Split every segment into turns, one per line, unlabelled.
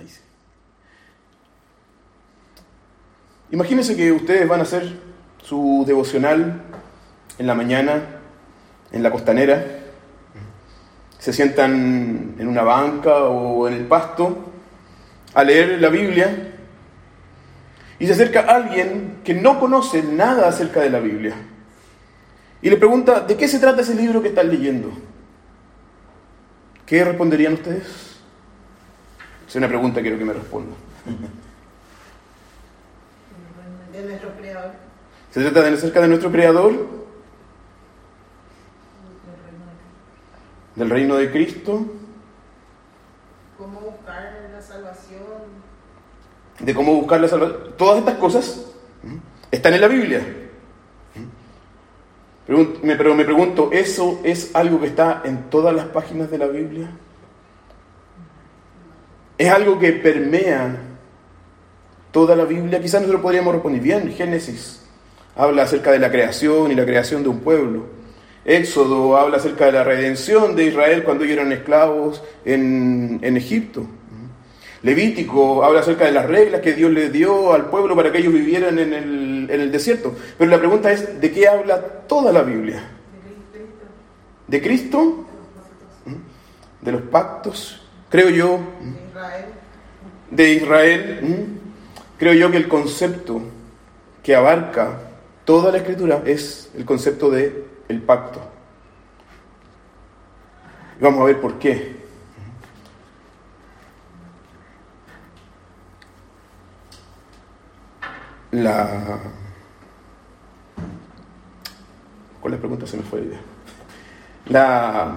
Ahí sí. Imagínense que ustedes van a hacer su devocional en la mañana, en la costanera, se sientan en una banca o en el pasto a leer la Biblia y se acerca alguien que no conoce nada acerca de la Biblia y le pregunta: ¿de qué se trata ese libro que están leyendo? ¿Qué responderían ustedes? Es una pregunta que quiero que me respondan.
De nuestro Creador.
¿Se trata de acerca de nuestro Creador? ¿Del reino de Cristo?
¿Cómo buscar la salvación?
¿De cómo buscar la salvación? Todas estas cosas están en la Biblia. Pero me pregunto, ¿eso es algo que está en todas las páginas de la Biblia? ¿Es algo que permea toda la Biblia? Quizás nosotros podríamos responder bien. Génesis habla acerca de la creación y la creación de un pueblo. Éxodo habla acerca de la redención de Israel cuando ellos eran esclavos en Egipto. Levítico habla acerca de las reglas que Dios le dio al pueblo para que ellos vivieran en el desierto. Pero la pregunta es, ¿de qué habla toda la Biblia? ¿De Cristo? ¿De los pactos? Creo yo. ¿De Israel? Creo yo que el concepto que abarca toda la Escritura es el concepto de el pacto. Y vamos a ver por qué. Con la pregunta se me fue la idea.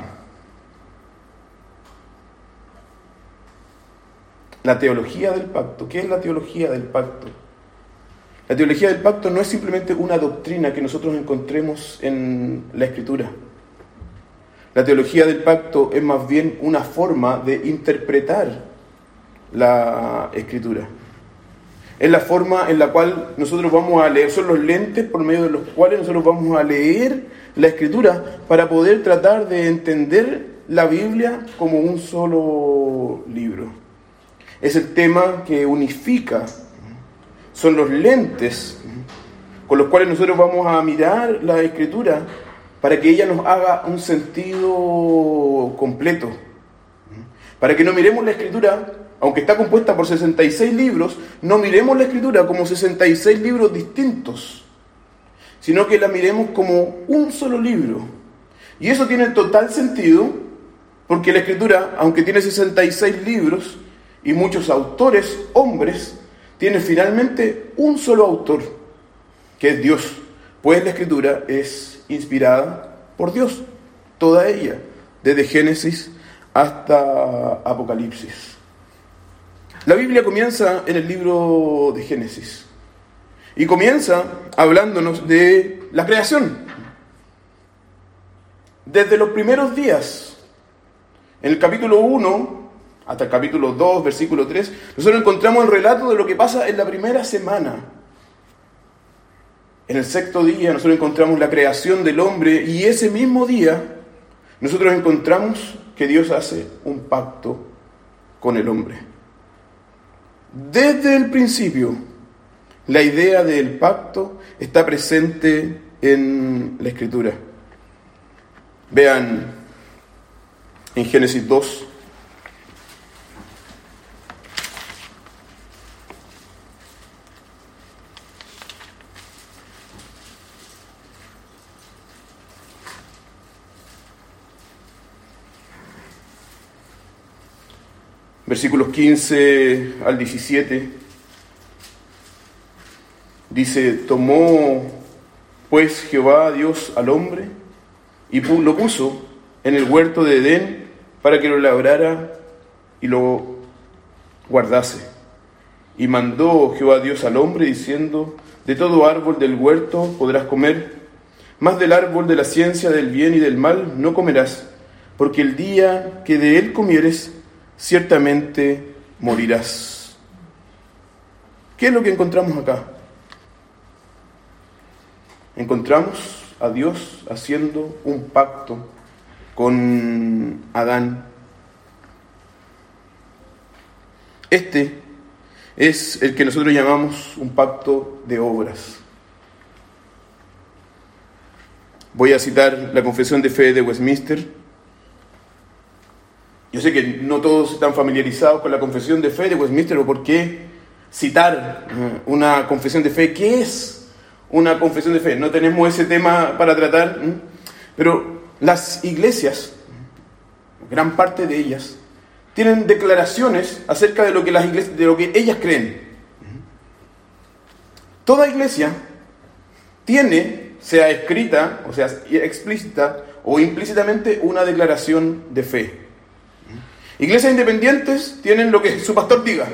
La teología del pacto. ¿Qué es la teología del pacto? La teología del pacto no es simplemente una doctrina que nosotros encontremos en la Escritura. La teología del pacto es más bien una forma de interpretar la Escritura. Es la forma en la cual nosotros vamos a leer, son los lentes por medio de los cuales nosotros vamos a leer la Escritura para poder tratar de entender la Biblia como un solo libro. Es el tema que unifica, son los lentes con los cuales nosotros vamos a mirar la Escritura para que ella nos haga un sentido completo. Para que no miremos la Escritura, aunque está compuesta por 66 libros, no miremos la Escritura como 66 libros distintos, sino que la miremos como un solo libro. Y eso tiene total sentido, porque la Escritura, aunque tiene 66 libros y muchos autores, hombres, tiene finalmente un solo autor, que es Dios, pues la Escritura es inspirada por Dios, toda ella, desde Génesis hasta Apocalipsis. La Biblia comienza en el libro de Génesis y comienza hablándonos de la creación. Desde los primeros días, en el capítulo 1 hasta el capítulo 2, versículo 3, nosotros encontramos el relato de lo que pasa en la primera semana. En el sexto día nosotros encontramos la creación del hombre y ese mismo día nosotros encontramos que Dios hace un pacto con el hombre. Desde el principio, la idea del pacto está presente en la Escritura. Vean en Génesis 2. Versículos 15 al 17, dice: tomó pues Jehová Dios al hombre y lo puso en el huerto de Edén para que lo labrara y lo guardase. Y mandó Jehová Dios al hombre diciendo: de todo árbol del huerto podrás comer, mas del árbol de la ciencia del bien y del mal no comerás, porque el día que de él comieres, ciertamente morirás. ¿Qué es lo que encontramos acá? Encontramos a Dios haciendo un pacto con Adán. Este es el que nosotros llamamos un pacto de obras. Voy a citar la Confesión de Fe de Westminster. Yo sé que no todos están familiarizados con la Confesión de Fe de Westminster, o por qué citar una confesión de fe. ¿Qué es una confesión de fe? No tenemos ese tema para tratar, pero las iglesias, gran parte de ellas, tienen declaraciones acerca de lo que las iglesias, de lo que ellas creen. Toda iglesia tiene, sea escrita, o sea explícita o implícitamente, una declaración de fe. Iglesias independientes tienen lo que su pastor diga.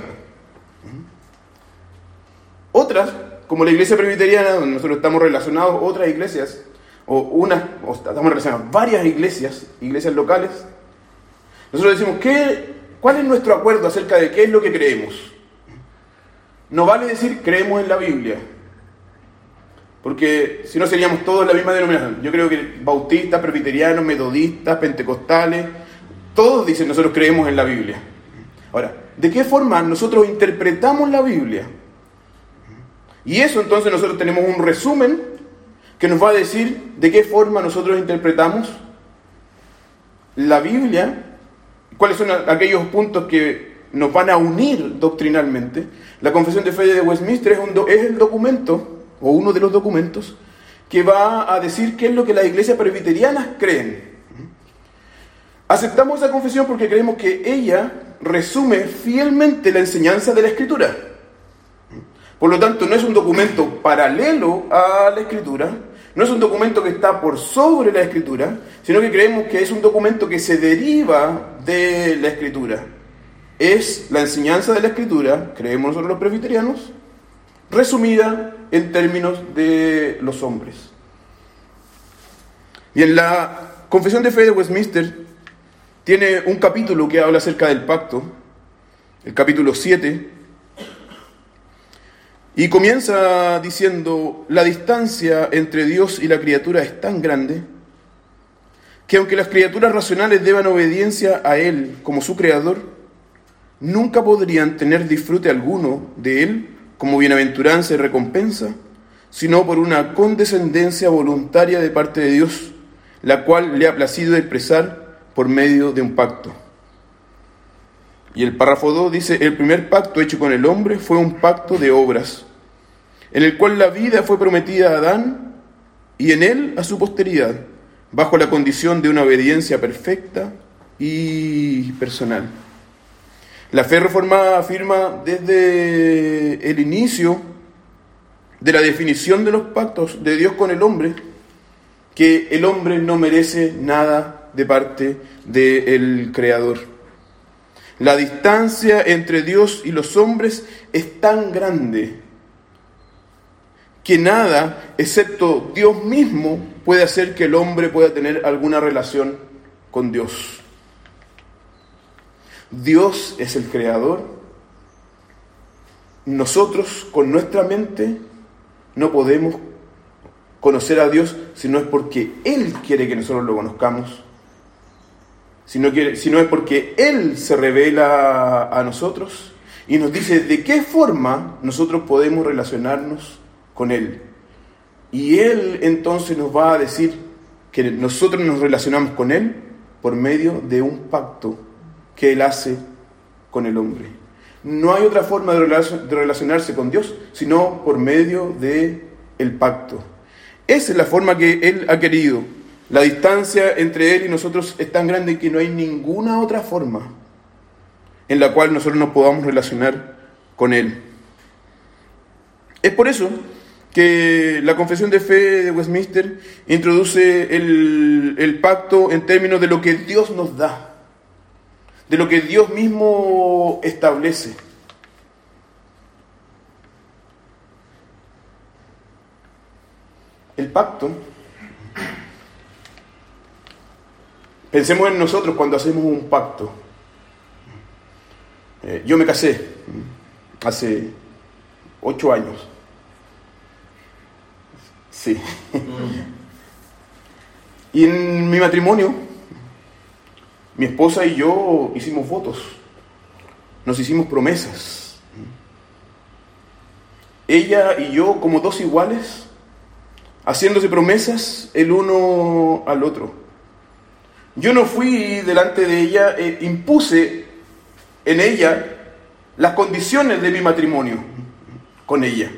Otras, como la iglesia presbiteriana, donde nosotros estamos relacionados, otras iglesias, o estamos relacionados varias iglesias locales, nosotros decimos, ¿cuál es nuestro acuerdo acerca de qué es lo que creemos? No vale decir creemos en la Biblia, porque si no seríamos todos la misma denominación. Yo creo que bautistas, presbiterianos, metodistas, pentecostales, todos dicen nosotros creemos en la Biblia. Ahora, ¿de qué forma nosotros interpretamos la Biblia? Y eso entonces nosotros tenemos un resumen que nos va a decir de qué forma nosotros interpretamos la Biblia, cuáles son aquellos puntos que nos van a unir doctrinalmente. La Confesión de Fe de Westminster es el documento, o uno de los documentos, que va a decir qué es lo que las iglesias presbiterianas creen. Aceptamos esa confesión porque creemos que ella resume fielmente la enseñanza de la Escritura. Por lo tanto, no es un documento paralelo a la Escritura, no es un documento que está por sobre la Escritura, sino que creemos que es un documento que se deriva de la Escritura. Es la enseñanza de la Escritura, creemos nosotros los presbiterianos, resumida en términos de los hombres. Y en la Confesión de Fe de Westminster tiene un capítulo que habla acerca del pacto, el capítulo 7, y comienza diciendo: la distancia entre Dios y la criatura es tan grande que aunque las criaturas racionales deban obediencia a Él como su creador, nunca podrían tener disfrute alguno de Él como bienaventuranza y recompensa, sino por una condescendencia voluntaria de parte de Dios, la cual le ha placido expresar por medio de un pacto. Y el párrafo 2 dice: el primer pacto hecho con el hombre fue un pacto de obras, en el cual la vida fue prometida a Adán y en él a su posteridad, bajo la condición de una obediencia perfecta y personal. La fe reformada afirma desde el inicio de la definición de los pactos de Dios con el hombre que el hombre no merece nada de parte del Creador. La distancia entre Dios y los hombres es tan grande que nada, excepto Dios mismo, puede hacer que el hombre pueda tener alguna relación con Dios. Dios es el Creador. Nosotros, con nuestra mente, no podemos conocer a Dios si no es porque Él quiere que nosotros lo conozcamos, si no es porque Él se revela a nosotros y nos dice de qué forma nosotros podemos relacionarnos con Él. Y Él entonces nos va a decir que nosotros nos relacionamos con Él por medio de un pacto que Él hace con el hombre. No hay otra forma de relacionarse con Dios sino por medio del pacto. Esa es la forma que Él ha querido. La distancia entre Él y nosotros es tan grande que no hay ninguna otra forma en la cual nosotros nos podamos relacionar con Él. Es por eso que la Confesión de Fe de Westminster introduce el pacto en términos de lo que Dios nos da, de lo que Dios mismo establece. El pacto, pensemos en nosotros cuando hacemos un pacto. Yo me casé hace 8 años. Sí. Y en mi matrimonio, mi esposa y yo hicimos votos. nos hicimos promesas. Ella y yo como dos iguales, haciéndose promesas el uno al otro. Yo no fui delante de ella, impuse en ella las condiciones de mi matrimonio con ella.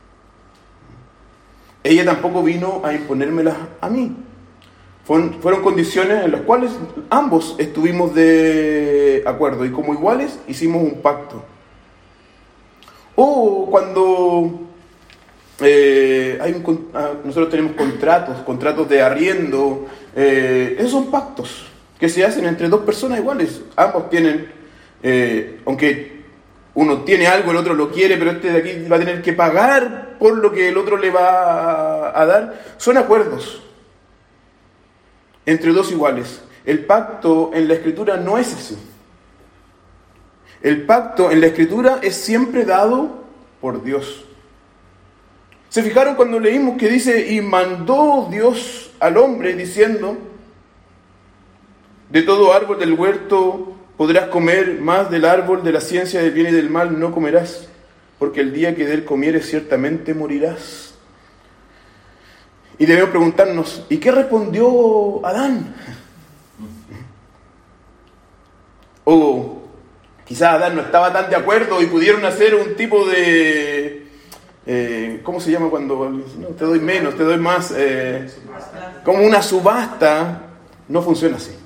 Ella tampoco vino a imponérmelas a mí. Fueron condiciones en las cuales ambos estuvimos de acuerdo y como iguales hicimos un pacto. O cuando nosotros tenemos contratos de arriendo, esos son pactos que se hacen entre dos personas iguales. Ambos tienen, aunque uno tiene algo, el otro lo quiere, pero este de aquí va a tener que pagar por lo que el otro le va a dar. Son acuerdos entre dos iguales. El pacto en la Escritura no es así. El pacto en la Escritura es siempre dado por Dios. ¿Se fijaron cuando leímos que dice, y mandó Dios al hombre diciendo, de todo árbol del huerto podrás comer, más del árbol de la ciencia del bien y del mal no comerás, porque el día que de él comieres ciertamente morirás? Y debemos preguntarnos, ¿y qué respondió Adán? O quizás Adán no estaba tan de acuerdo y pudieron hacer un tipo de... ¿cómo se llama cuando no, te doy menos, te doy más? Como una subasta. No funciona así.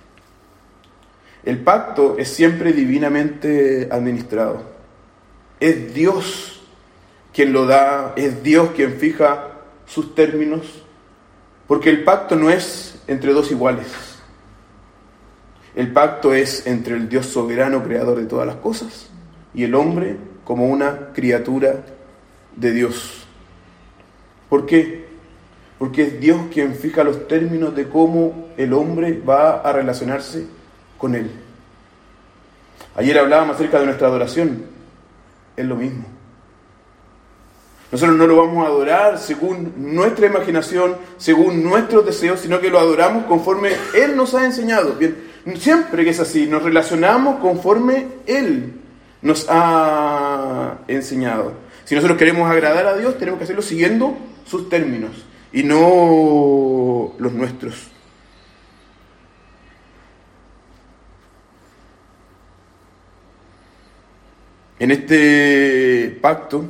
El pacto es siempre divinamente administrado. Es Dios quien lo da, es Dios quien fija sus términos, porque el pacto no es entre dos iguales. El pacto es entre el Dios soberano, creador de todas las cosas, y el hombre como una criatura de Dios. ¿Por qué? Porque es Dios quien fija los términos de cómo el hombre va a relacionarse con Él. Ayer hablábamos acerca de nuestra adoración. Es lo mismo. Nosotros no lo vamos a adorar según nuestra imaginación, según nuestros deseos, sino que lo adoramos conforme Él nos ha enseñado. Bien, siempre que es así, nos relacionamos conforme Él nos ha enseñado. Si nosotros queremos agradar a Dios, tenemos que hacerlo siguiendo sus términos y no los nuestros. En este pacto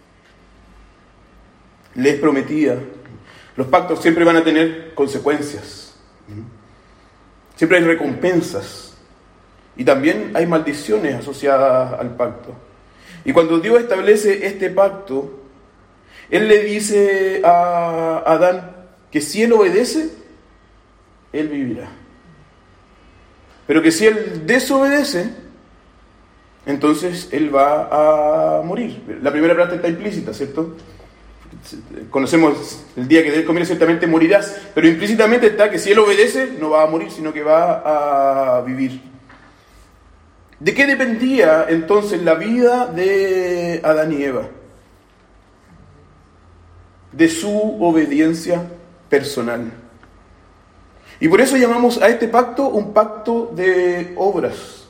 les prometía, los pactos siempre van a tener consecuencias, siempre hay recompensas y también hay maldiciones asociadas al pacto. Y cuando Dios establece este pacto, Él le dice a Adán que si él obedece, él vivirá. Pero que si él desobedece, entonces él va a morir. La primera parte está implícita, ¿cierto? Conocemos el día que de él comiere ciertamente morirás, pero implícitamente está que si él obedece no va a morir, sino que va a vivir. ¿De qué dependía entonces la vida de Adán y Eva? De su obediencia personal. Y por eso llamamos a este pacto un pacto de obras.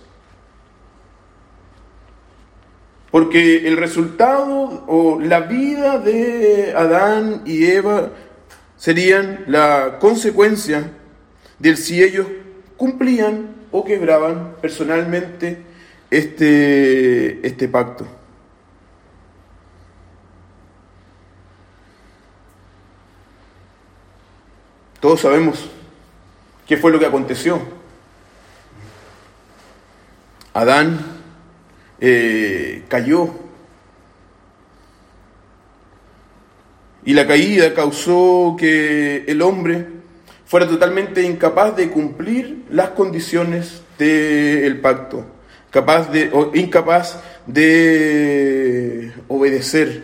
Porque el resultado o la vida de Adán y Eva serían la consecuencia de si ellos cumplían o quebraban personalmente este pacto. Todos sabemos qué fue lo que aconteció. Adán cayó. Y la caída causó que el hombre fuera totalmente incapaz de cumplir las condiciones del pacto, incapaz de obedecer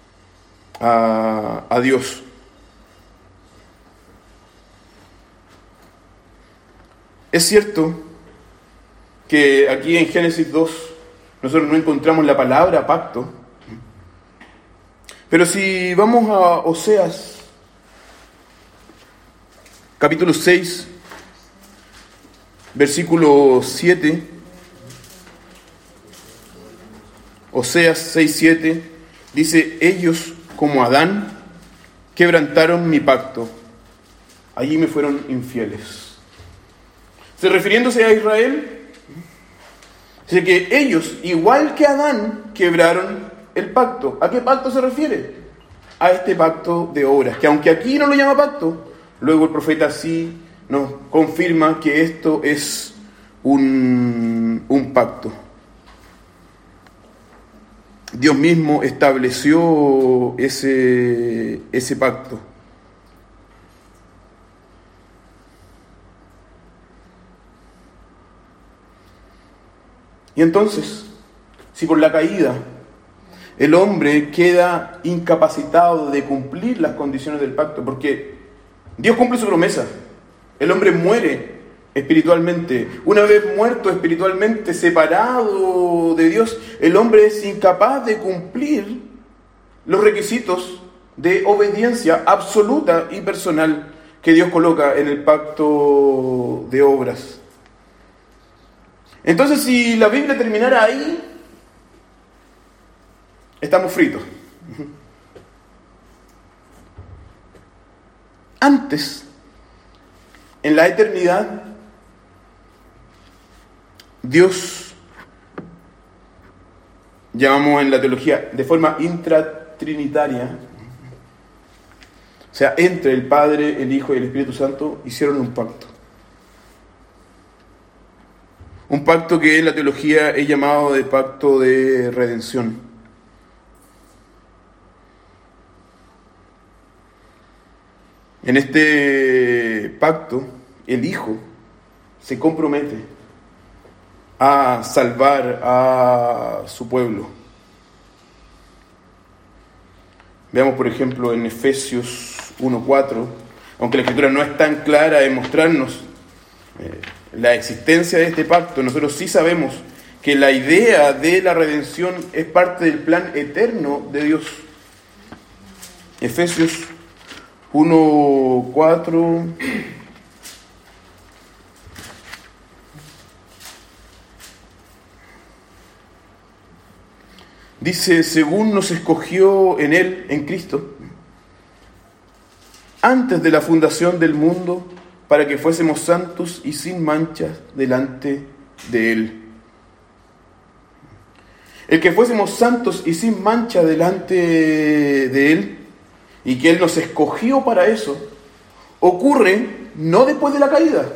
a Dios. Es cierto que aquí en Génesis 2 nosotros no encontramos la palabra pacto, pero si vamos a Oseas, capítulo 6, versículo 7, Oseas 6:7 dice: ellos, como Adán, quebrantaron mi pacto. Allí me fueron infieles. Refiriéndose a Israel, dice que ellos, igual que Adán, quebraron el pacto. ¿A qué pacto se refiere? A este pacto de obras, que aunque aquí no lo llama pacto, luego el profeta sí nos confirma que esto es un pacto. Dios mismo estableció ese pacto. Y entonces, si por la caída el hombre queda incapacitado de cumplir las condiciones del pacto, porque Dios cumple su promesa, el hombre muere espiritualmente. Una vez muerto espiritualmente, separado de Dios, el hombre es incapaz de cumplir los requisitos de obediencia absoluta y personal que Dios coloca en el pacto de obras. Entonces, si la Biblia terminara ahí, estamos fritos. Antes, en la eternidad, Dios, llamamos en la teología de forma intratrinitaria, o sea, entre el Padre, el Hijo y el Espíritu Santo, hicieron un pacto. Un pacto que en la teología es llamado de pacto de redención. En este pacto, el Hijo se compromete a salvar a su pueblo. Veamos, por ejemplo, en Efesios 1:4, aunque la Escritura no es tan clara en mostrarnos la existencia de este pacto, nosotros sí sabemos que la idea de la redención es parte del plan eterno de Dios. Efesios 1:4. Dice: según nos escogió en Él, en Cristo, antes de la fundación del mundo, para que fuésemos santos y sin mancha delante de Él. El que fuésemos santos y sin mancha delante de Él, y que Él nos escogió para eso, ocurre no después de la caída.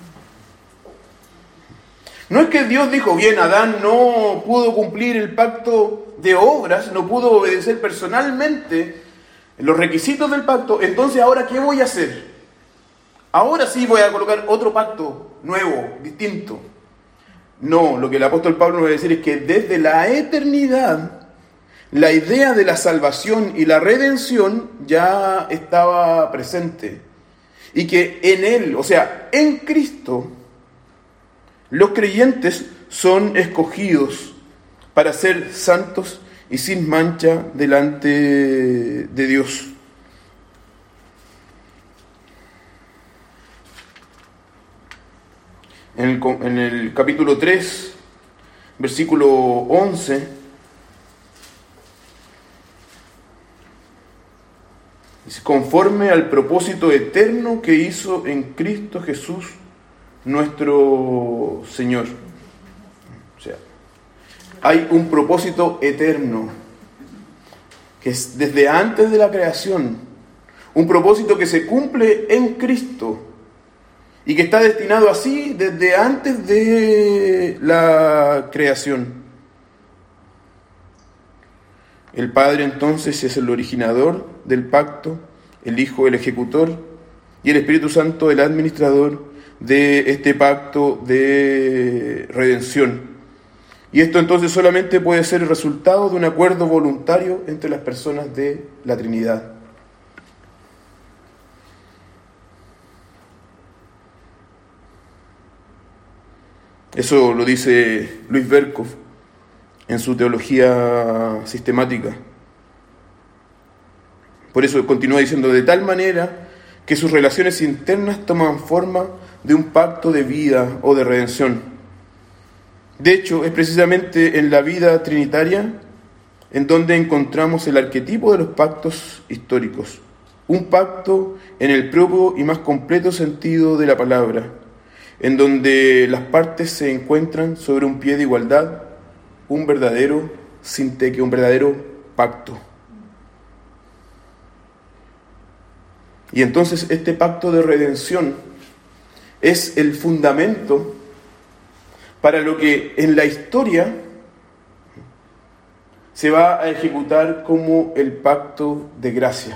No es que Dios dijo: bien, Adán no pudo cumplir el pacto de obras, no pudo obedecer personalmente los requisitos del pacto, entonces ahora ¿qué voy a hacer? Ahora sí voy a colocar otro pacto nuevo, distinto. No, lo que el apóstol Pablo nos va a decir es que desde la eternidad la idea de la salvación y la redención ya estaba presente. Y que en Él, o sea, en Cristo, los creyentes son escogidos para ser santos y sin mancha delante de Dios. En el capítulo 3, versículo 11, dice: conforme al propósito eterno que hizo en Cristo Jesús, nuestro Señor. O sea, hay un propósito eterno, que es desde antes de la creación, un propósito que se cumple en Cristo, y que está destinado así desde antes de la creación. El Padre entonces es el originador del pacto, el Hijo el ejecutor y el Espíritu Santo el administrador de este pacto de redención. Y esto entonces solamente puede ser el resultado de un acuerdo voluntario entre las personas de la Trinidad. Eso lo dice Luis Berkhoff en su teología sistemática. Por eso continúa diciendo: de tal manera que sus relaciones internas toman forma de un pacto de vida o de redención. De hecho, es precisamente en la vida trinitaria en donde encontramos el arquetipo de los pactos históricos. Un pacto en el propio y más completo sentido de la palabra, en donde las partes se encuentran sobre un pie de igualdad, un verdadero sinteque, un verdadero pacto. Y entonces este pacto de redención es el fundamento para lo que en la historia se va a ejecutar como el pacto de gracia.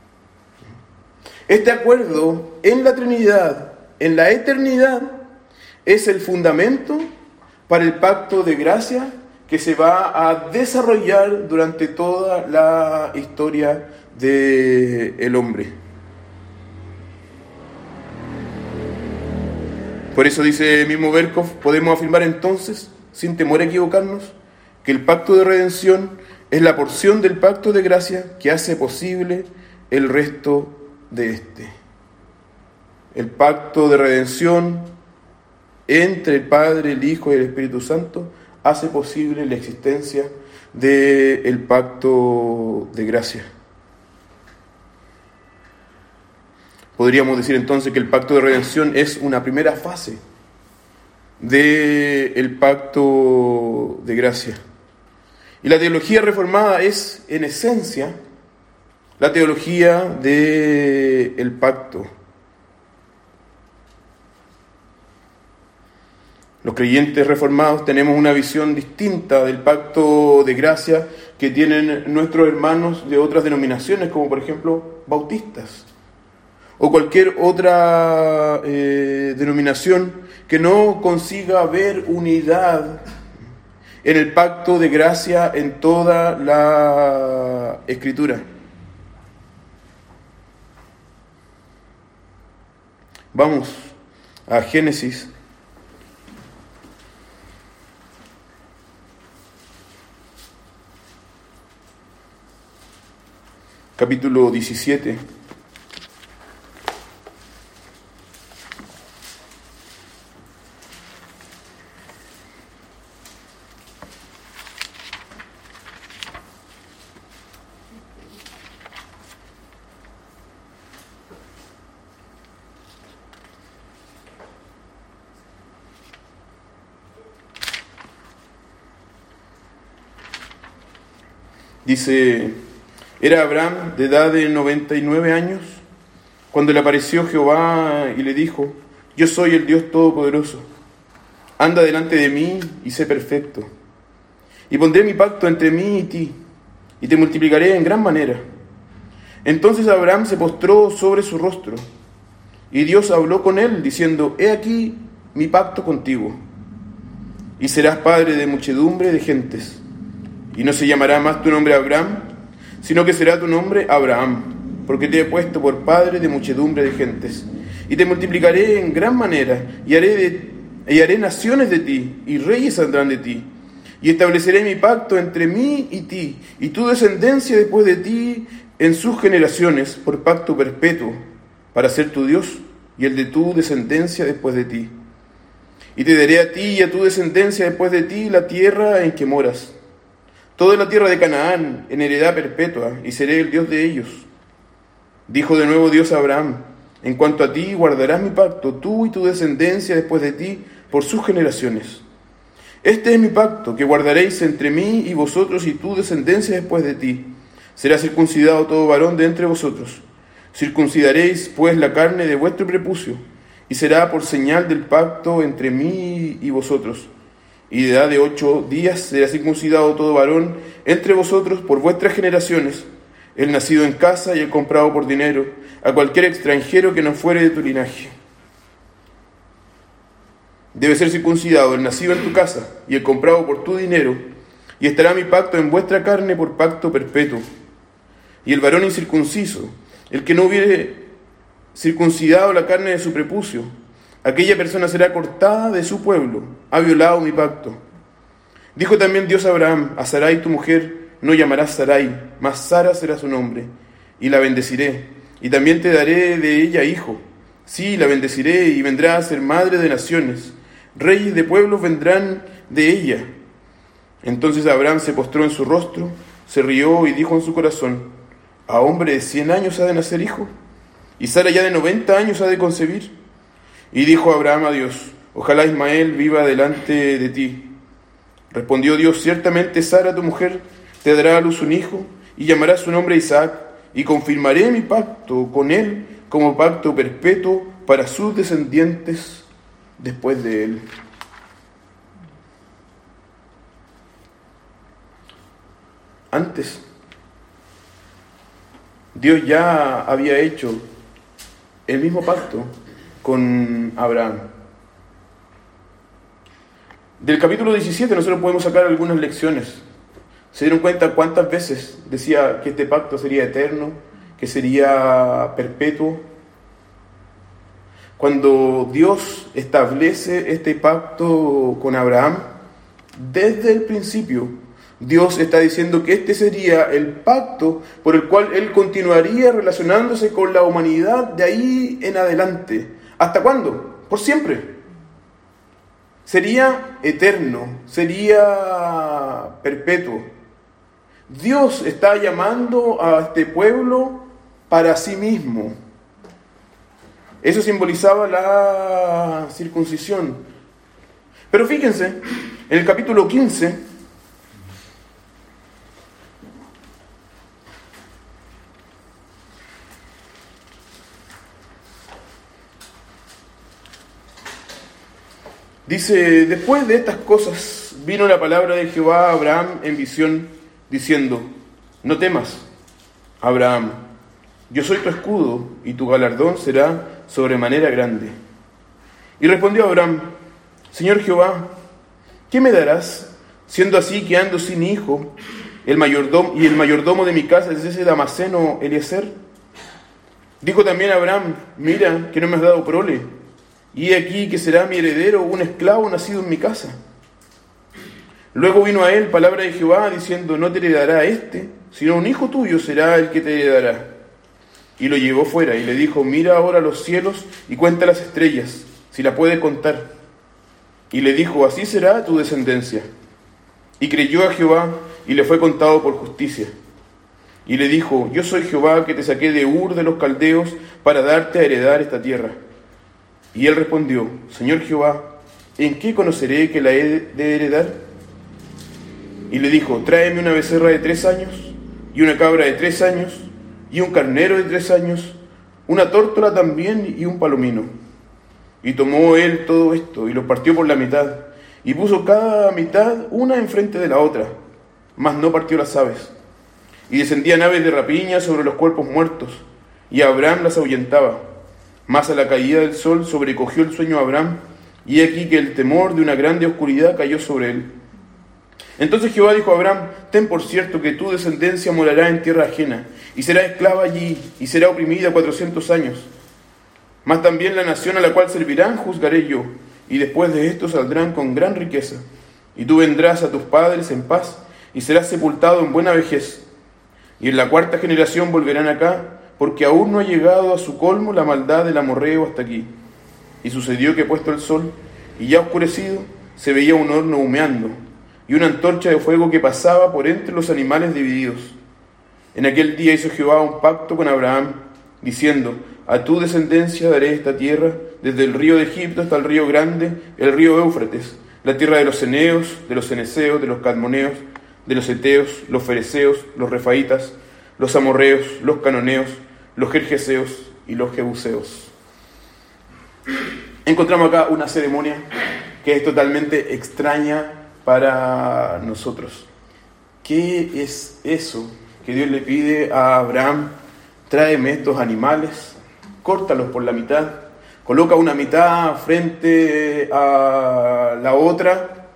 Este acuerdo en la Trinidad, en la eternidad, es el fundamento para el pacto de gracia que se va a desarrollar durante toda la historia del hombre. Por eso dice el mismo Berkhof, podemos afirmar entonces, sin temor a equivocarnos, que el pacto de redención es la porción del pacto de gracia que hace posible el resto de este. El pacto de redención entre el Padre, el Hijo y el Espíritu Santo hace posible la existencia del pacto de gracia. Podríamos decir entonces que el pacto de redención es una primera fase del pacto de gracia. Y la teología reformada es, en esencia, la teología del pacto. Los creyentes reformados tenemos una visión distinta del pacto de gracia que tienen nuestros hermanos de otras denominaciones, como por ejemplo bautistas, o cualquier otra denominación que no consiga ver unidad en el pacto de gracia en toda la Escritura. Vamos a Génesis. Capítulo 17. Dice, era Abraham de edad de 99 años cuando le apareció Jehová y le dijo, yo soy el Dios Todopoderoso, anda delante de mí y sé perfecto, y pondré mi pacto entre mí y ti, y te multiplicaré en gran manera. Entonces Abraham se postró sobre su rostro, y Dios habló con él, diciendo, he aquí mi pacto contigo, y serás padre de muchedumbre de gentes, y no se llamará más tu nombre Abraham, sino que será tu nombre Abraham, porque te he puesto por padre de muchedumbre de gentes, y te multiplicaré en gran manera, y haré naciones de ti, y reyes saldrán de ti, y estableceré mi pacto entre mí y ti, y tu descendencia después de ti en sus generaciones, por pacto perpetuo, para ser tu Dios, y el de tu descendencia después de ti. Y te daré a ti y a tu descendencia después de ti la tierra en que moras, toda la tierra de Canaán, en heredad perpetua, y seré el Dios de ellos. Dijo de nuevo Dios a Abraham, en cuanto a ti guardarás mi pacto, tú y tu descendencia después de ti, por sus generaciones. Este es mi pacto, que guardaréis entre mí y vosotros y tu descendencia después de ti. Será circuncidado todo varón de entre vosotros. Circuncidaréis, pues, la carne de vuestro prepucio, y será por señal del pacto entre mí y vosotros. Y de edad de 8 días será circuncidado todo varón entre vosotros por vuestras generaciones, el nacido en casa y el comprado por dinero, a cualquier extranjero que no fuere de tu linaje. Debe ser circuncidado el nacido en tu casa y el comprado por tu dinero, y estará mi pacto en vuestra carne por pacto perpetuo. Y el varón incircunciso, el que no hubiere circuncidado la carne de su prepucio, aquella persona será cortada de su pueblo, ha violado mi pacto. Dijo también Dios a Abraham, a Sarai tu mujer no llamarás Sarai, mas Sara será su nombre, y la bendeciré, y también te daré de ella hijo. Sí, la bendeciré, y vendrá a ser madre de naciones, reyes de pueblos vendrán de ella. Entonces Abraham se postró en su rostro, se rió y dijo en su corazón: ¿a hombre de 100 años ha de nacer hijo? ¿Y Sara ya de 90 años ha de concebir? Y dijo Abraham a Dios: ojalá Ismael viva delante de ti. Respondió Dios: ciertamente Sara, tu mujer, te dará a luz un hijo, y llamará su nombre Isaac, y confirmaré mi pacto con él como pacto perpetuo para sus descendientes después de él. Antes, Dios ya había hecho el mismo pacto con Abraham. Del capítulo 17 nosotros podemos sacar algunas lecciones. ¿Se dieron cuenta cuántas veces decía que este pacto sería eterno, que sería perpetuo? Cuando Dios establece este pacto con Abraham, desde el principio, Dios está diciendo que este sería el pacto por el cual Él continuaría relacionándose con la humanidad de ahí en adelante. ¿Hasta cuándo? Por siempre. Sería eterno, sería perpetuo. Dios está llamando a este pueblo para sí mismo. Eso simbolizaba la circuncisión. Pero fíjense, en el capítulo 15, dice: después de estas cosas vino la palabra de Jehová a Abraham en visión, diciendo: no temas, Abraham, yo soy tu escudo, y tu galardón será sobremanera grande. Y respondió Abraham: Señor Jehová, ¿qué me darás, siendo así que ando sin hijo, y el mayordomo de mi casa es ese Damaseno Eliezer? Dijo también Abraham: mira, que no me has dado prole, y he aquí que será mi heredero un esclavo nacido en mi casa. Luego vino a él palabra de Jehová, diciendo: no te heredará sino un hijo tuyo será el que te heredará. Y lo llevó fuera, y le dijo: mira ahora los cielos, y cuenta las estrellas, si la puedes contar. Y le dijo: así será tu descendencia. Y creyó a Jehová, y le fue contado por justicia. Y le dijo: yo soy Jehová, que te saqué de Ur de los Caldeos, para darte a heredar esta tierra. Y él respondió: Señor Jehová, ¿en qué conoceré que la he de heredar? Y le dijo: tráeme una becerra de 3 años, y una cabra de 3 años, y un carnero de 3 años, una tórtola también, y un palomino. Y tomó él todo esto, y lo partió por la mitad, y puso cada mitad una enfrente de la otra, mas no partió las aves. Y descendían aves de rapiña sobre los cuerpos muertos, y Abraham las ahuyentaba. Mas a la caída del sol sobrecogió el sueño a Abraham, y he aquí que el temor de una grande oscuridad cayó sobre él. Entonces Jehová dijo a Abraham: ten por cierto que tu descendencia morará en tierra ajena, y será esclava allí, y será oprimida 400 años. Mas también la nación a la cual servirán juzgaré yo, y después de esto saldrán con gran riqueza. Y tú vendrás a tus padres en paz, y serás sepultado en buena vejez. Y en la 4ª generación volverán acá, porque aún no ha llegado a su colmo la maldad del amorreo hasta aquí. Y sucedió que puesto el sol, y ya oscurecido, se veía un horno humeando, y una antorcha de fuego que pasaba por entre los animales divididos. En aquel día hizo Jehová un pacto con Abraham, diciendo: a tu descendencia daré esta tierra, desde el río de Egipto hasta el río grande, el río Éufrates, la tierra de los ceneos, de los ceneseos, de los cadmoneos, de los heteos, los fereceos, los refaitas, los amorreos, los canoneos, los gergeseos y los jebuseos. Encontramos acá una ceremonia que es totalmente extraña para nosotros. ¿Qué es eso que Dios le pide a Abraham? Tráeme estos animales, córtalos por la mitad, coloca una mitad frente a la otra.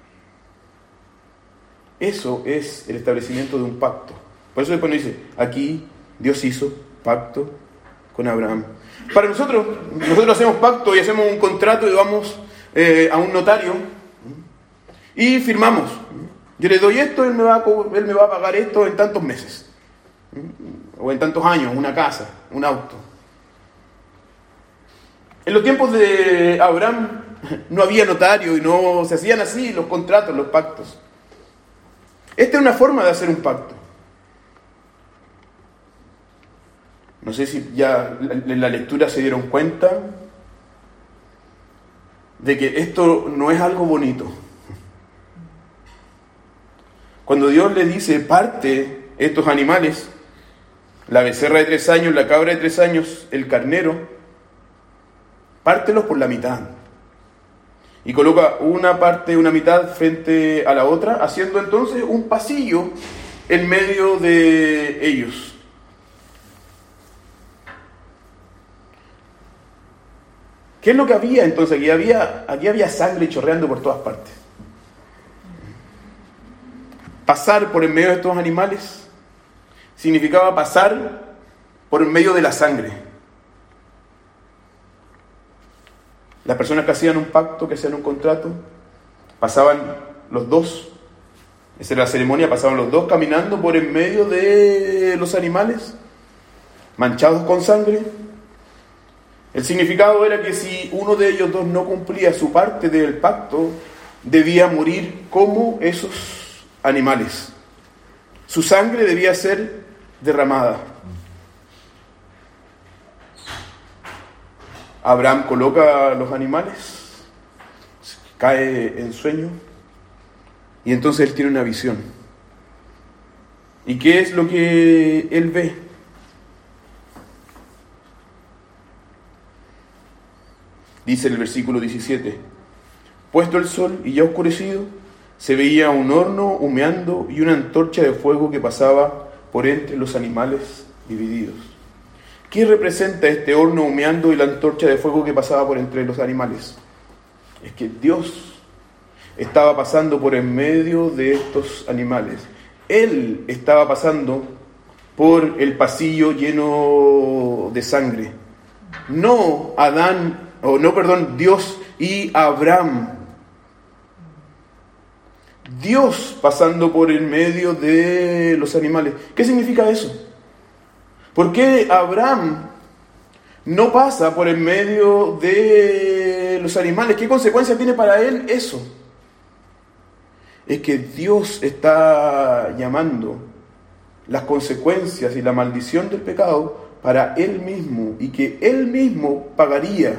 Eso es el establecimiento de un pacto. Por eso después nos dice: aquí Dios hizo pacto con Abraham. Para nosotros hacemos pacto y hacemos un contrato y vamos a un notario y firmamos. Yo le doy esto, él me va a pagar esto en tantos meses, o en tantos años, una casa, un auto. En los tiempos de Abraham no había notario y no se hacían así los contratos, los pactos. Esta es una forma de hacer un pacto. sé si ya en la lectura se dieron cuenta de que esto no es algo bonito. Cuando Dios le dice, parte estos animales, la becerra de 3 años, la cabra de 3 años, el carnero, pártelos por la mitad. Y coloca una mitad frente a la otra, haciendo entonces un pasillo en medio de ellos. ¿Qué es lo que había entonces? Aquí había sangre chorreando por todas partes. Pasar por en medio de estos animales significaba pasar por en medio de la sangre. Las personas que hacían un pacto, que hacían un contrato, pasaban los dos, esa era la ceremonia, pasaban los dos caminando por en medio de los animales, manchados con sangre. El significado era que si uno de ellos dos no cumplía su parte del pacto, debía morir como esos animales. Su sangre debía ser derramada. Abraham coloca los animales, cae en sueño y entonces él tiene una visión. ¿Y qué es lo que él ve? Dice el versículo 17: puesto el sol y ya oscurecido, se veía un horno humeando y una antorcha de fuego que pasaba por entre los animales divididos. ¿Qué representa este horno humeando y la antorcha de fuego que pasaba por entre los animales? Es que Dios estaba pasando por en medio de estos animales. Él estaba pasando por el pasillo lleno de sangre. Dios y Abraham. Dios pasando por en medio de los animales. ¿Qué significa eso? ¿Por qué Abraham no pasa por en medio de los animales? ¿Qué consecuencia tiene para él eso? Es que Dios está llamando las consecuencias y la maldición del pecado para él mismo, y que él mismo pagaría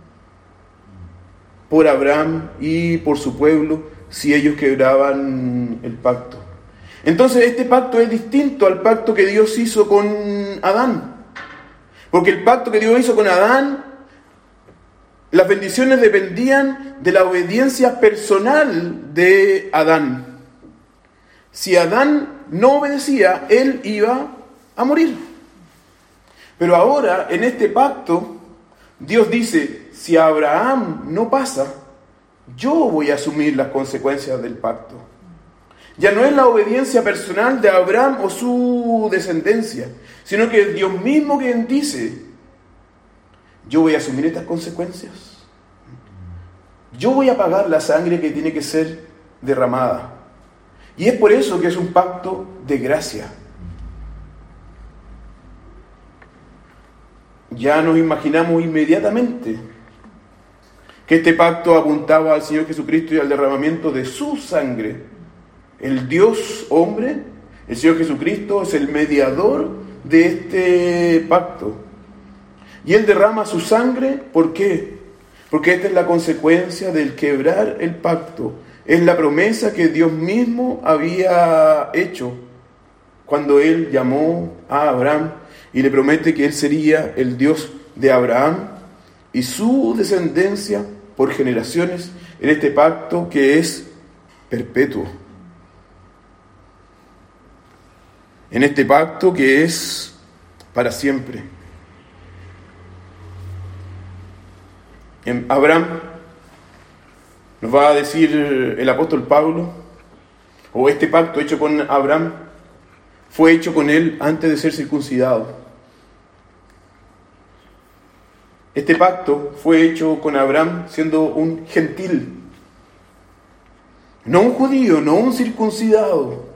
por Abraham y por su pueblo si ellos quebraban el pacto. Entonces este pacto es distinto al pacto que Dios hizo con Adán. Porque el pacto que Dios hizo con Adán, las bendiciones dependían de la obediencia personal de Adán. Si Adán no obedecía, él iba a morir. Pero ahora, en este pacto, Dios dice, si Abraham no pasa, yo voy a asumir las consecuencias del pacto. Ya no es la obediencia personal de Abraham o su descendencia, sino que es Dios mismo quien dice, yo voy a asumir estas consecuencias. Yo voy a pagar la sangre que tiene que ser derramada. Y es por eso que es un pacto de gracia. Ya nos imaginamos inmediatamente que este pacto apuntaba al Señor Jesucristo y al derramamiento de su sangre. El Dios hombre, el Señor Jesucristo, es el mediador de este pacto. Y Él derrama su sangre, ¿por qué? Porque esta es la consecuencia del quebrar el pacto. Es la promesa que Dios mismo había hecho cuando Él llamó a Abraham y le promete que Él sería el Dios de Abraham y su descendencia por generaciones en este pacto que es perpetuo. En este pacto que es para siempre. En Abraham, nos va a decir el apóstol Pablo, o este pacto hecho con Abraham, fue hecho con él antes de ser circuncidado. Este pacto fue hecho con Abraham siendo un gentil, no un judío, no un circuncidado.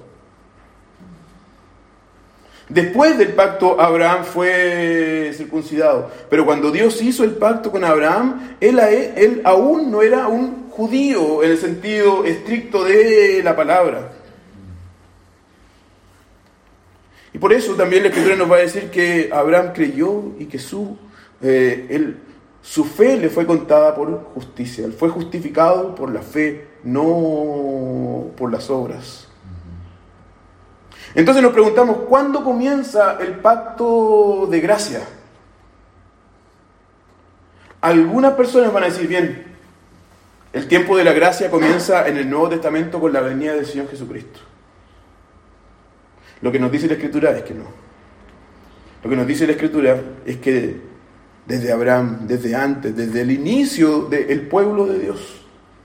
Después del pacto, Abraham fue circuncidado. Pero cuando Dios hizo el pacto con Abraham, él aún no era un judío en el sentido estricto de la palabra. Y por eso también la Escritura nos va a decir que Abraham creyó y que su fe le fue contada por justicia. Él fue justificado por la fe, no por las obras. Entonces nos preguntamos, ¿cuándo comienza el pacto de gracia? Algunas personas van a decir, bien, el tiempo de la gracia comienza en el Nuevo Testamento con la venida del Señor Jesucristo. Lo que nos dice la Escritura es que no. Lo que nos dice la Escritura es que desde Abraham, desde antes, desde el inicio del pueblo de Dios,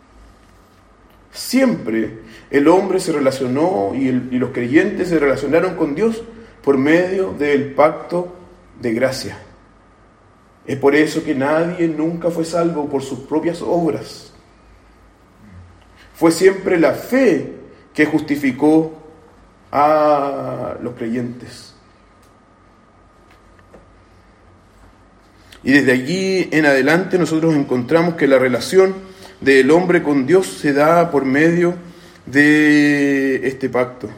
siempre el hombre se relacionó y los creyentes se relacionaron con Dios por medio del pacto de gracia. Es por eso que nadie nunca fue salvo por sus propias obras. Fue siempre la fe que justificó a los creyentes. Y desde allí en adelante nosotros encontramos que la relación del hombre con Dios se da por medio de este pacto.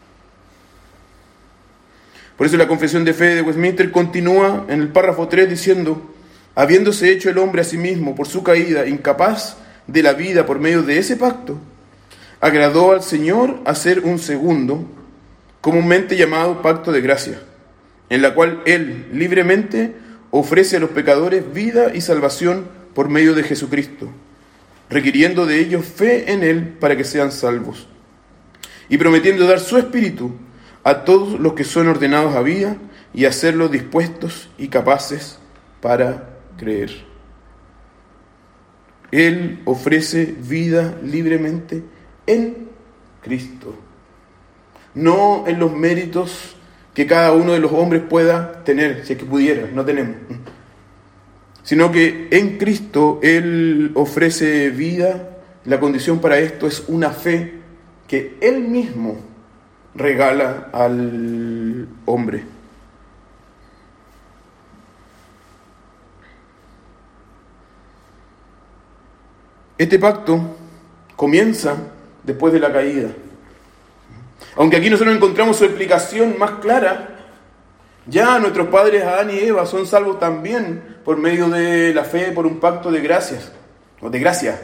Por eso la Confesión de Fe de Westminster continúa en el párrafo 3 diciendo: habiéndose hecho el hombre a sí mismo por su caída incapaz de la vida por medio de ese pacto, agradó al Señor hacer un segundo, comúnmente llamado pacto de gracia, en la cual Él libremente ofrece a los pecadores vida y salvación por medio de Jesucristo, requiriendo de ellos fe en Él para que sean salvos, y prometiendo dar su Espíritu a todos los que son ordenados a vida y hacerlos dispuestos y capaces para creer. Él ofrece vida libremente en Cristo, no en los méritos que cada uno de los hombres pueda tener, si es que pudiera, no tenemos, sino que en Cristo Él ofrece vida. La condición para esto es una fe que Él mismo regala al hombre. Este pacto comienza después de la caída. Aunque aquí nosotros encontramos su explicación más clara, ya nuestros padres Adán y Eva son salvos también por medio de la fe, por un pacto de gracias, o de gracia.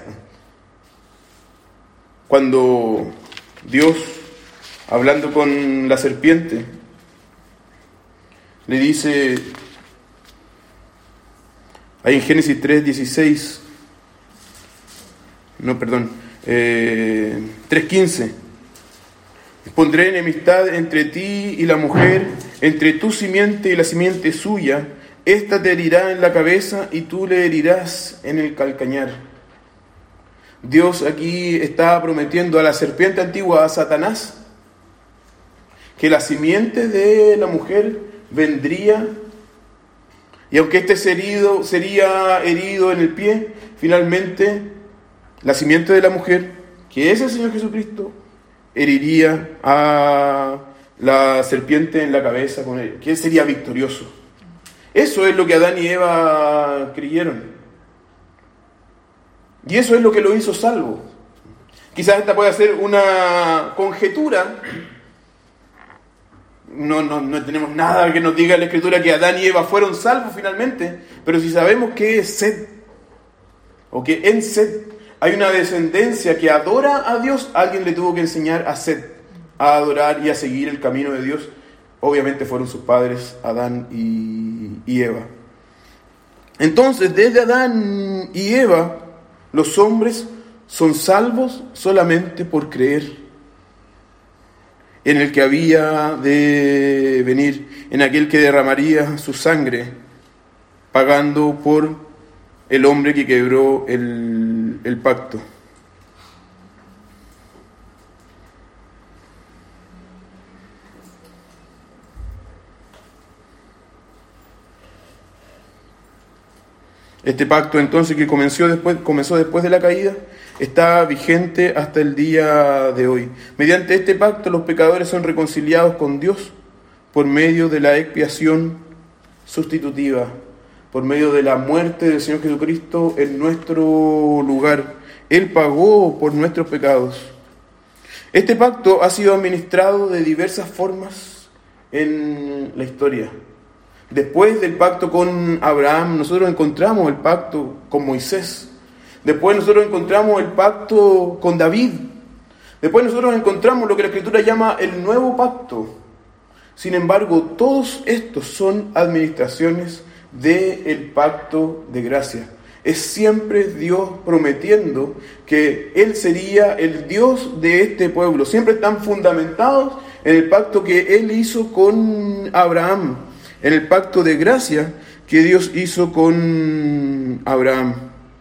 Cuando Dios, hablando con la serpiente, le dice, ahí en Génesis 3:16, 3:15, pondré enemistad entre ti y la mujer, entre tu simiente y la simiente suya, ésta te herirá en la cabeza y tú le herirás en el calcañar. Dios aquí está prometiendo a la serpiente antigua, a Satanás, que la simiente de la mujer vendría, y aunque éste sería herido en el pie, finalmente la simiente de la mujer, que es el Señor Jesucristo, heriría a la serpiente en la cabeza con él, que él sería victorioso. Eso es lo que Adán y Eva creyeron. Y eso es lo que lo hizo salvo. Quizás esta pueda ser una conjetura. No tenemos nada que nos diga la Escritura que Adán y Eva fueron salvos finalmente, pero si sabemos que es Set, o que en Set hay una descendencia que adora a Dios, alguien le tuvo que enseñar a Set a adorar y a seguir el camino de Dios. Obviamente fueron sus padres, Adán y Eva. Entonces, desde Adán y Eva, los hombres son salvos solamente por creer en el que había de venir, en aquel que derramaría su sangre, pagando por el hombre que quebró el pacto. Este pacto entonces que comenzó después de la caída está vigente hasta el día de hoy. Mediante este pacto los pecadores son reconciliados con Dios por medio de la expiación sustitutiva, por medio de la muerte del Señor Jesucristo en nuestro lugar. Él pagó por nuestros pecados. Este pacto ha sido administrado de diversas formas en la historia. Después del pacto con Abraham, nosotros encontramos el pacto con Moisés. Después nosotros encontramos el pacto con David. Después nosotros encontramos lo que la Escritura llama el nuevo pacto. Sin embargo, todos estos son administraciones del pacto de gracia. Es siempre Dios prometiendo que Él sería el Dios de este pueblo. Siempre están fundamentados en el pacto que Él hizo con Abraham, en el pacto de gracia que Dios hizo con Abraham.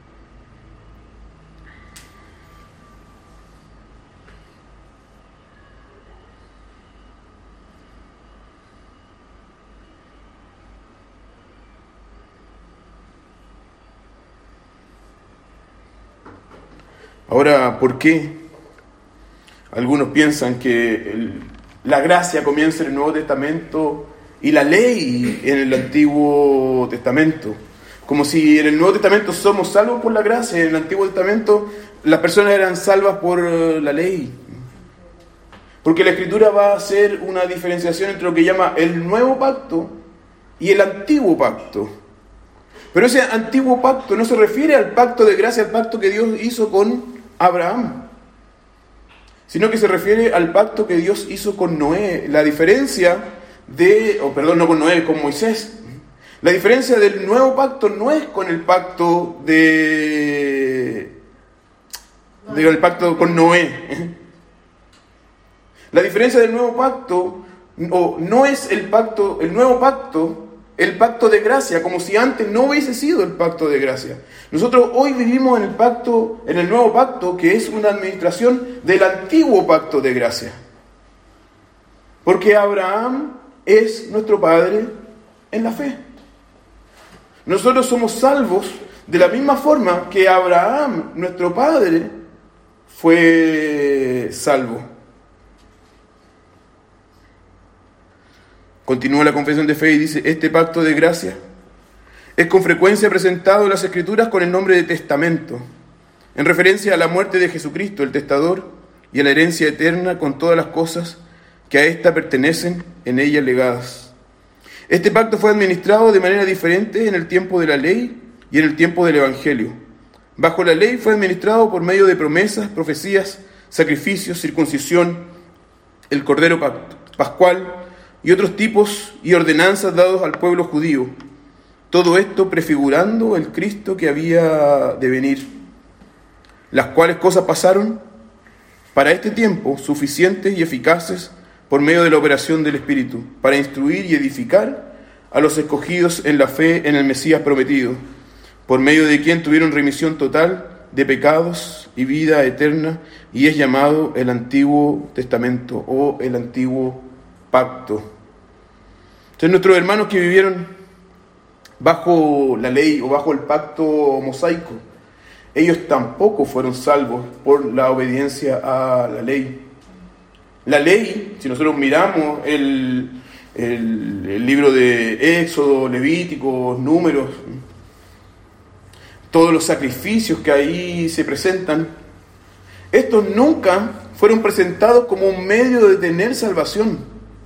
Ahora, ¿por qué algunos piensan que la gracia comienza en el Nuevo Testamento y la ley en el Antiguo Testamento? Como si en el Nuevo Testamento somos salvos por la gracia, y en el Antiguo Testamento las personas eran salvas por la ley. Porque la Escritura va a hacer una diferenciación entre lo que llama el Nuevo Pacto y el Antiguo Pacto. Pero ese Antiguo Pacto no se refiere al pacto de gracia, al pacto que Dios hizo con Abraham, sino que se refiere al pacto que Dios hizo con Noé. La diferencia no con Noé, con Moisés. La diferencia del nuevo pacto no es con el pacto el pacto con Noé. La diferencia del nuevo pacto no es el nuevo pacto, el pacto de gracia, como si antes no hubiese sido el pacto de gracia. Nosotros hoy vivimos en el nuevo pacto, que es una administración del antiguo pacto de gracia. Porque Abraham es nuestro padre en la fe. Nosotros somos salvos de la misma forma que Abraham, nuestro padre, fue salvo. Continúa la confesión de fe y dice: este pacto de gracia es con frecuencia presentado en las Escrituras con el nombre de testamento, en referencia a la muerte de Jesucristo, el testador, y a la herencia eterna con todas las cosas que a ésta pertenecen en ella legadas. Este pacto fue administrado de manera diferente en el tiempo de la ley y en el tiempo del Evangelio. Bajo la ley fue administrado por medio de promesas, profecías, sacrificios, circuncisión, el Cordero Pascual y otros tipos y ordenanzas dados al pueblo judío. Todo esto prefigurando el Cristo que había de venir, las cuales cosas pasaron para este tiempo suficientes y eficaces por medio de la operación del Espíritu, para instruir y edificar a los escogidos en la fe en el Mesías prometido, por medio de quien tuvieron remisión total de pecados y vida eterna, y es llamado el Antiguo Testamento o el Antiguo Pacto. Entonces nuestros hermanos que vivieron bajo la ley o bajo el pacto mosaico, ellos tampoco fueron salvos por la obediencia a la ley. La ley, si nosotros miramos el libro de Éxodo, Levítico, Números, todos los sacrificios que ahí se presentan, estos nunca fueron presentados como un medio de tener salvación.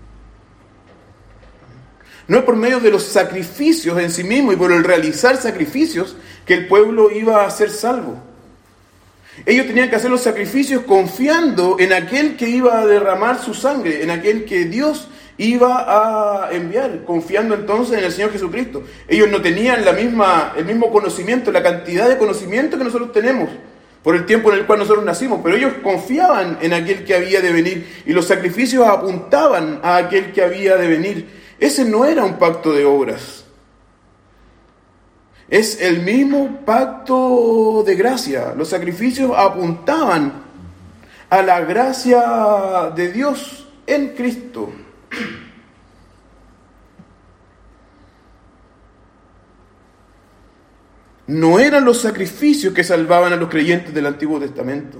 No es por medio de los sacrificios en sí mismo y por el realizar sacrificios que el pueblo iba a ser salvo. Ellos tenían que hacer los sacrificios confiando en aquel que iba a derramar su sangre, en aquel que Dios iba a enviar, confiando entonces en el Señor Jesucristo. Ellos no tenían el mismo conocimiento, la cantidad de conocimiento que nosotros tenemos por el tiempo en el cual nosotros nacimos, pero ellos confiaban en aquel que había de venir y los sacrificios apuntaban a aquel que había de venir. Ese no era un pacto de obras. Es el mismo pacto de gracia. Los sacrificios apuntaban a la gracia de Dios en Cristo. No eran los sacrificios que salvaban a los creyentes del Antiguo Testamento.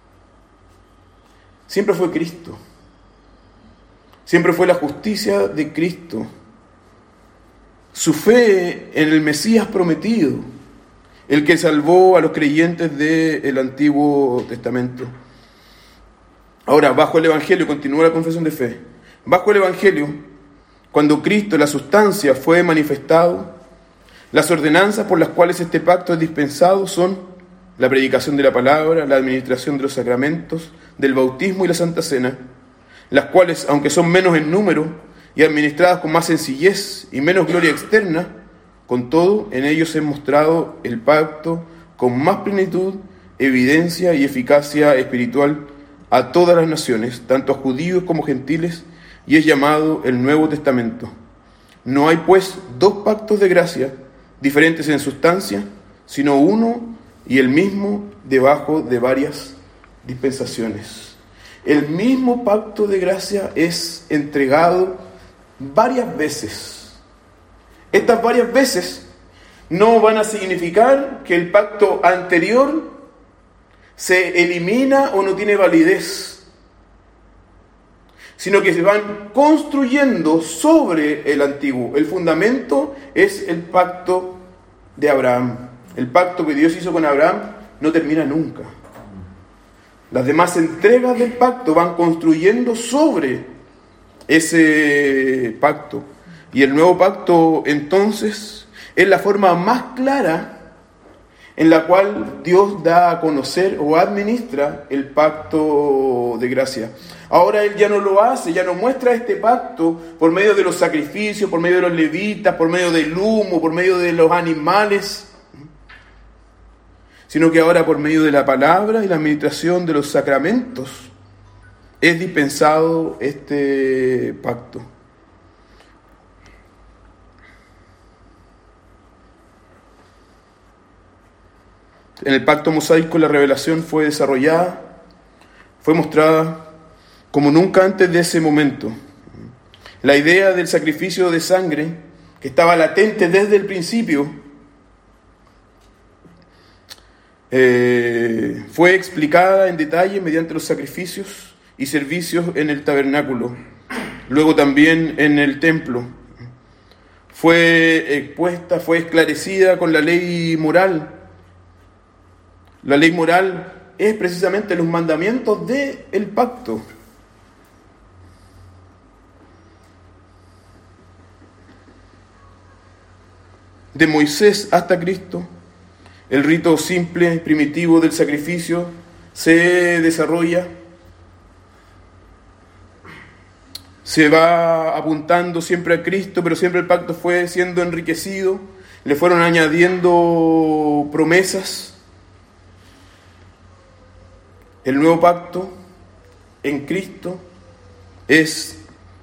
Siempre fue Cristo. Siempre fue la justicia de Cristo. Su fe en el Mesías prometido, el que salvó a los creyentes del Antiguo Testamento. Ahora, bajo el Evangelio, continúa la confesión de fe. Bajo el Evangelio, cuando Cristo, la sustancia, fue manifestado, las ordenanzas por las cuales este pacto es dispensado son la predicación de la palabra, la administración de los sacramentos, del bautismo y la Santa Cena, las cuales, aunque son menos en número y administradas con más sencillez y menos gloria externa, con todo, en ellos es mostrado el pacto con más plenitud, evidencia y eficacia espiritual a todas las naciones, tanto a judíos como gentiles, y es llamado el Nuevo Testamento. No hay, pues, dos pactos de gracia diferentes en sustancia, sino uno y el mismo debajo de varias dispensaciones. El mismo pacto de gracia es entregado varias veces. Estas varias veces no van a significar que el pacto anterior se elimina o no tiene validez, sino que se van construyendo sobre el antiguo. El fundamento es el pacto de Abraham. El pacto que Dios hizo con Abraham no termina nunca. Las demás entregas del pacto van construyendo sobre ese pacto. Y el nuevo pacto, entonces, es la forma más clara en la cual Dios da a conocer o administra el pacto de gracia. Ahora Él ya no lo hace, ya no muestra este pacto por medio de los sacrificios, por medio de los levitas, por medio del humo, por medio de los animales, sino que ahora por medio de la palabra y la administración de los sacramentos es dispensado este pacto. En el pacto mosaico la revelación fue desarrollada, fue mostrada como nunca antes de ese momento. La idea del sacrificio de sangre, que estaba latente desde el principio, fue explicada en detalle mediante los sacrificios y servicios en el tabernáculo, luego también en el templo. Fue expuesta, fue esclarecida con la ley moral. La ley moral es precisamente los mandamientos del pacto. De Moisés hasta Cristo, el rito simple, primitivo del sacrificio se desarrolla, se va apuntando siempre a Cristo, pero siempre el pacto fue siendo enriquecido, le fueron añadiendo promesas. El nuevo pacto en Cristo es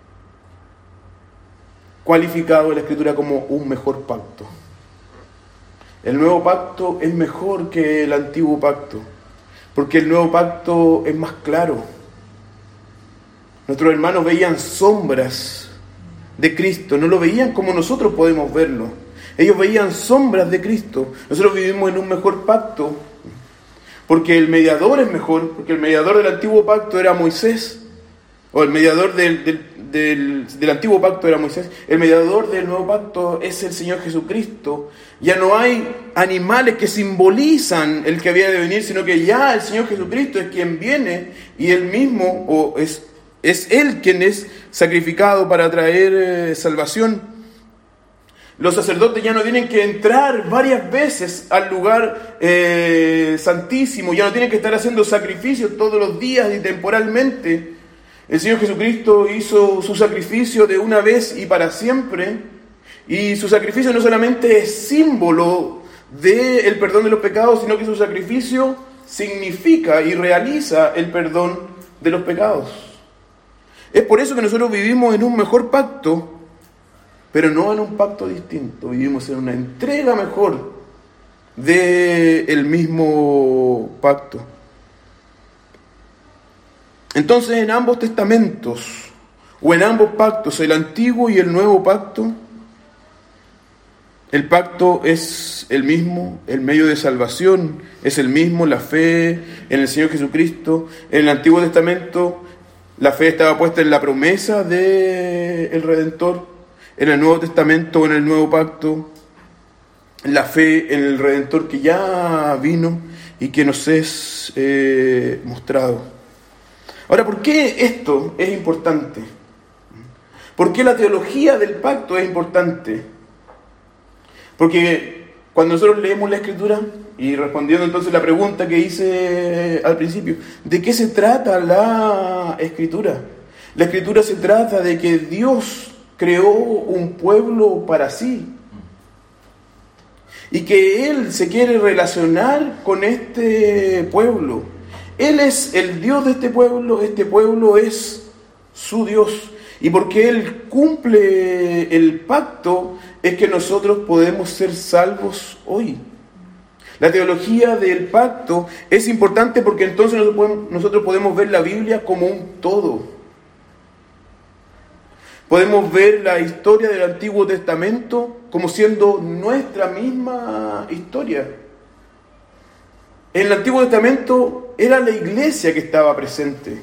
cualificado en la Escritura como un mejor pacto. El nuevo pacto es mejor que el antiguo pacto, porque el nuevo pacto es más claro. Nuestros hermanos veían sombras de Cristo, no lo veían como nosotros podemos verlo. Ellos veían sombras de Cristo. Nosotros vivimos en un mejor pacto, porque el mediador es mejor, porque el mediador del antiguo pacto era Moisés, o el mediador del antiguo pacto era Moisés, el mediador del nuevo pacto es el Señor Jesucristo. Ya no hay animales que simbolizan el que había de venir, sino que ya el Señor Jesucristo es quien viene, y Él mismo, o es Él quien es sacrificado para traer salvación. Los sacerdotes ya no tienen que entrar varias veces al lugar santísimo, ya no tienen que estar haciendo sacrificios todos los días y temporalmente. El Señor Jesucristo hizo su sacrificio de una vez y para siempre, y su sacrificio no solamente es símbolo del perdón de los pecados, sino que su sacrificio significa y realiza el perdón de los pecados. Es por eso que nosotros vivimos en un mejor pacto, pero no en un pacto distinto. Vivimos en una entrega mejor del mismo pacto. Entonces, en ambos testamentos, o en ambos pactos, el antiguo y el nuevo pacto, el pacto es el mismo, el medio de salvación es el mismo, la fe en el Señor Jesucristo. En el Antiguo Testamento, la fe estaba puesta en la promesa del Redentor. En el Nuevo Testamento o en el Nuevo Pacto, la fe en el Redentor que ya vino y que nos es mostrado. Ahora, ¿por qué esto es importante? ¿Por qué la teología del pacto es importante? Porque cuando nosotros leemos la Escritura, y respondiendo entonces la pregunta que hice al principio, ¿de qué se trata la Escritura? La Escritura se trata de que Dios creó un pueblo para sí y que Él se quiere relacionar con este pueblo. Él es el Dios de este pueblo es su Dios. Y porque Él cumple el pacto, es que nosotros podemos ser salvos hoy. La teología del pacto es importante porque entonces nosotros podemos ver la Biblia como un todo. Podemos ver la historia del Antiguo Testamento como siendo nuestra misma historia. En el Antiguo Testamento era la iglesia que estaba presente.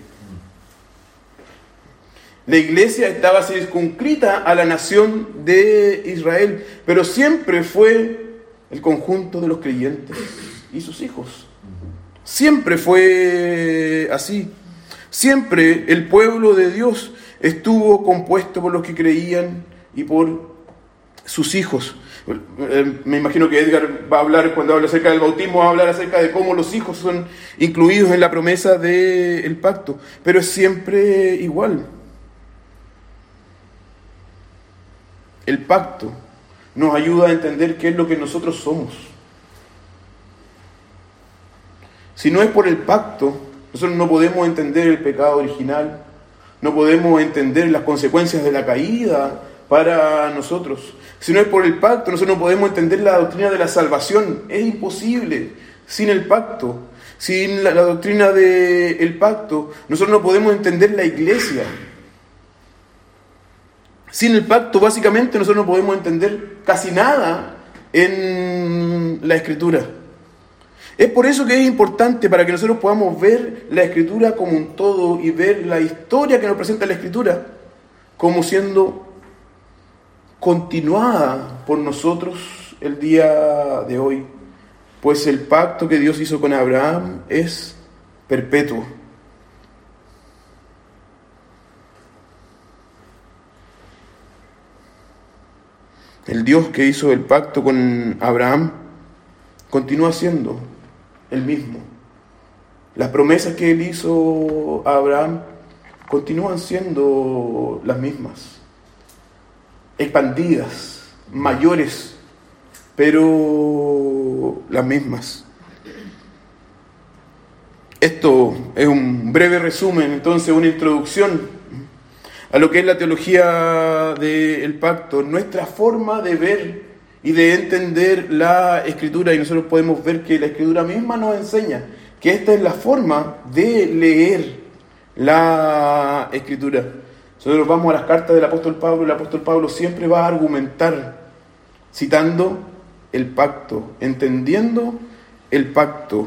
La iglesia estaba circunscrita a la nación de Israel, pero siempre fue el conjunto de los creyentes y sus hijos. Siempre fue así. Siempre el pueblo de Dios estuvo compuesto por los que creían y por sus hijos. Me imagino que Edgar va a hablar, cuando habla acerca del bautismo, va a hablar acerca de cómo los hijos son incluidos en la promesa del pacto, pero es siempre igual. El pacto nos ayuda a entender qué es lo que nosotros somos. Si no es por el pacto, nosotros no podemos entender el pecado original, no podemos entender las consecuencias de la caída para nosotros. Si no es por el pacto, nosotros no podemos entender la doctrina de la salvación. Es imposible sin el pacto. Sin la doctrina del pacto, nosotros no podemos entender la iglesia. Sin el pacto, básicamente, nosotros no podemos entender casi nada en la Escritura. Es por eso que es importante para que nosotros podamos ver la Escritura como un todo y ver la historia que nos presenta la Escritura como siendo continuada por nosotros el día de hoy. Pues el pacto que Dios hizo con Abraham es perpetuo. El Dios que hizo el pacto con Abraham continúa siendo el mismo. Las promesas que Él hizo a Abraham continúan siendo las mismas. Expandidas, mayores, pero las mismas. Esto es un breve resumen, entonces, una introducción a lo que es la teología del pacto, nuestra forma de ver y de entender la Escritura, y nosotros podemos ver que la Escritura misma nos enseña que esta es la forma de leer la Escritura. Nosotros vamos a las cartas del apóstol Pablo, el apóstol Pablo siempre va a argumentar citando el pacto, entendiendo el pacto.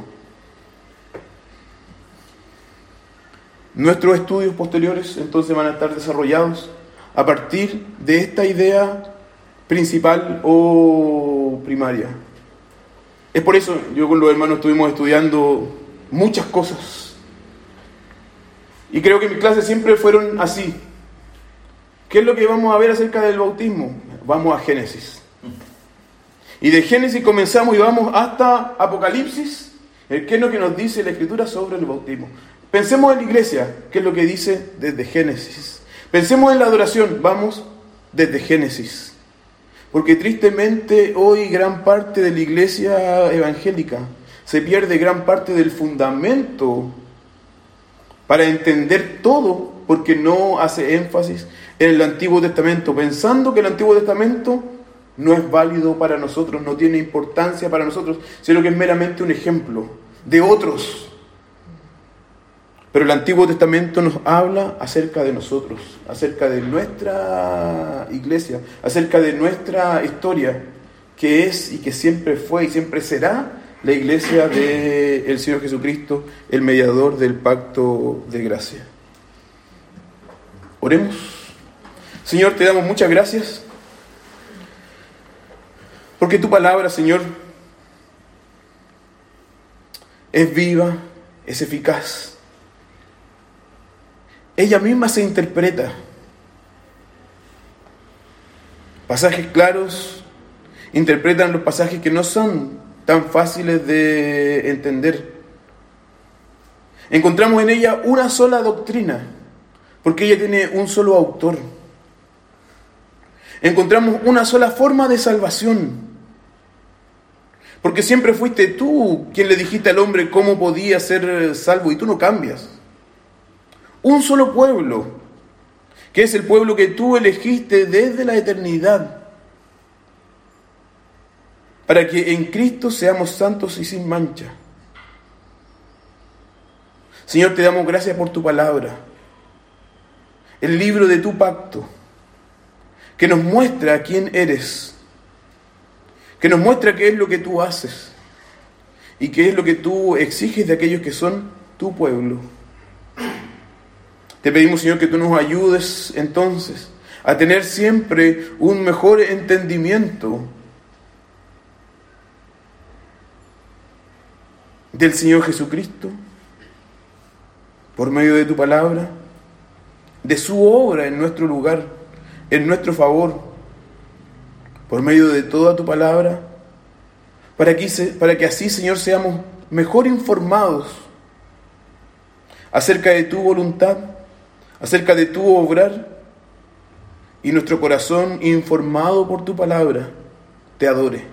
Nuestros estudios posteriores entonces van a estar desarrollados a partir de esta idea principal o primaria. Es por eso yo con los hermanos estuvimos estudiando muchas cosas. Y creo que mis clases siempre fueron así. ¿Qué es lo que vamos a ver acerca del bautismo? Vamos a Génesis. Y de Génesis comenzamos y vamos hasta Apocalipsis. ¿Qué es lo que nos dice la Escritura sobre el bautismo? Pensemos en la iglesia, ¿qué es lo que dice desde Génesis? Pensemos en la adoración, vamos desde Génesis. Porque tristemente hoy gran parte de la iglesia evangélica se pierde gran parte del fundamento para entender todo, porque no hace énfasis en el Antiguo Testamento, pensando que el Antiguo Testamento no es válido para nosotros, no tiene importancia para nosotros, sino que es meramente un ejemplo de otros. Pero el Antiguo Testamento nos habla acerca de nosotros, acerca de nuestra iglesia, acerca de nuestra historia, que es y que siempre fue y siempre será la iglesia del Señor Jesucristo, el mediador del pacto de gracia. Oremos. Señor, te damos muchas gracias, porque tu palabra, Señor, es viva, es eficaz. Ella misma se interpreta. Pasajes claros interpretan los pasajes que no son tan fáciles de entender. Encontramos en ella una sola doctrina, porque ella tiene un solo autor. Encontramos una sola forma de salvación, porque siempre fuiste tú quien le dijiste al hombre cómo podía ser salvo, y tú no cambias. Un solo pueblo, que es el pueblo que tú elegiste desde la eternidad, para que en Cristo seamos santos y sin mancha. Señor, te damos gracias por tu palabra, el libro de tu pacto, que nos muestra quién eres, que nos muestra qué es lo que tú haces y qué es lo que tú exiges de aquellos que son tu pueblo. Te pedimos, Señor, que tú nos ayudes entonces a tener siempre un mejor entendimiento del Señor Jesucristo, por medio de tu palabra, de su obra en nuestro lugar, en nuestro favor, por medio de toda tu palabra, para que así, Señor, seamos mejor informados acerca de tu voluntad, acerca de tu obrar, y nuestro corazón, informado por tu palabra, te adore.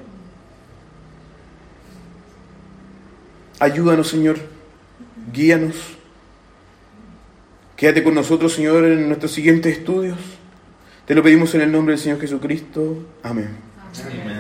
Ayúdanos, Señor, guíanos. Quédate con nosotros, Señor, en nuestros siguientes estudios. Te lo pedimos en el nombre del Señor Jesucristo. Amén.
Amén.